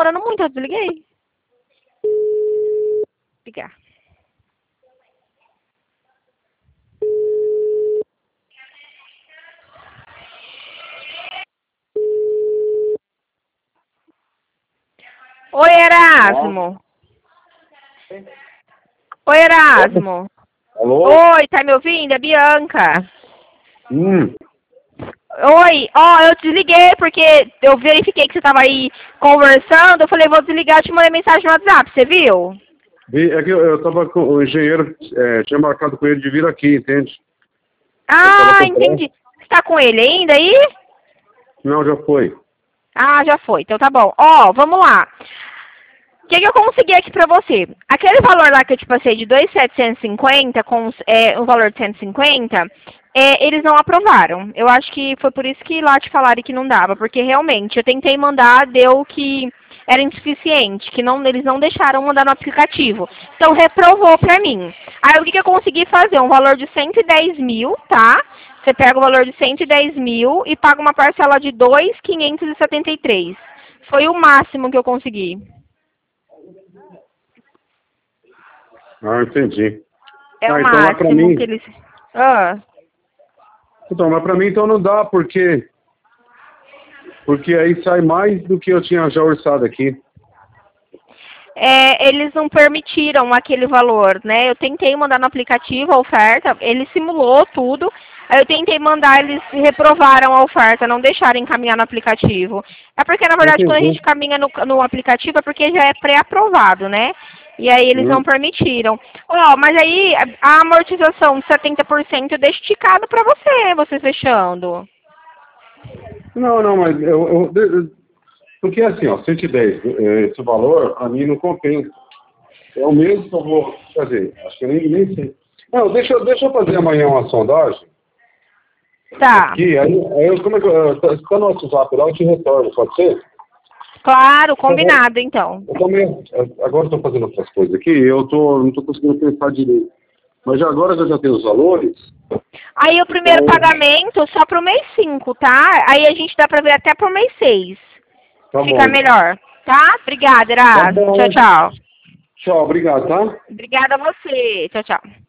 demorando muito, eu desliguei. Ligar. Oi, Erasmo. Oi, Erasmo. Alô? Oi, tá me ouvindo? É Bianca. Hum. Oi, ó, eu desliguei porque eu verifiquei que você tava aí conversando. Eu falei, vou desligar, eu te mandei mensagem no WhatsApp, você viu? É que eu tava com o engenheiro, tinha marcado com ele de vir aqui, entende? Eu tava Ah, com pressa. entendi. Você tá com ele ainda aí? Não, já foi. Ah, já foi, então tá bom. Ó, vamos lá. O que eu consegui aqui pra você? Aquele valor lá que eu te passei de 2.750 com um valor de 150, eles não aprovaram. Eu acho que foi por isso que lá te falaram que não dava, porque realmente eu tentei mandar, deu que era insuficiente, que não, eles não deixaram mandar no aplicativo. Então reprovou pra mim. Aí o que eu consegui fazer? Um valor de 110 mil, tá? Você pega o valor de 110 mil e paga uma parcela de 2.573. Foi o máximo que eu consegui. Ah, entendi. É o Ah, então lá pra máximo que mim. eles. Ah. Então, mas pra mim então não dá, porque aí sai mais do que eu tinha já orçado aqui. Eles não permitiram aquele valor, né? Eu tentei mandar no aplicativo a oferta, ele simulou tudo. Aí eu tentei mandar, eles reprovaram a oferta, não deixaram encaminhar no aplicativo. É porque, na verdade, quando a gente Entendi. caminha no aplicativo é porque já é pré-aprovado, né? E aí eles não Hum. permitiram. Ó, mas aí a amortização de 70% eu deixo esticado pra você fechando. Não, mas porque assim, ó, 110, esse valor, a mim não compensa. É o mesmo que eu vou fazer. Acho que eu nem sei. Não, deixa eu fazer amanhã uma sondagem Tá. aqui. Como é que tá no WhatsApp lá, eu te retorno, pode ser? Claro, Por favor. combinado, então. Eu também, agora estou fazendo outras coisas aqui, não estou conseguindo pensar direito. Mas já agora que eu já tenho os valores, Aí o primeiro então, pagamento só pro mês 5, tá? Aí a gente dá pra ver até pro mês 6. tá bom Fica então. melhor, tá? Obrigada, Tá Erasmo. Tchau, bom. tchau. Tchau, obrigado, tá? Obrigada a você. Tchau, tchau.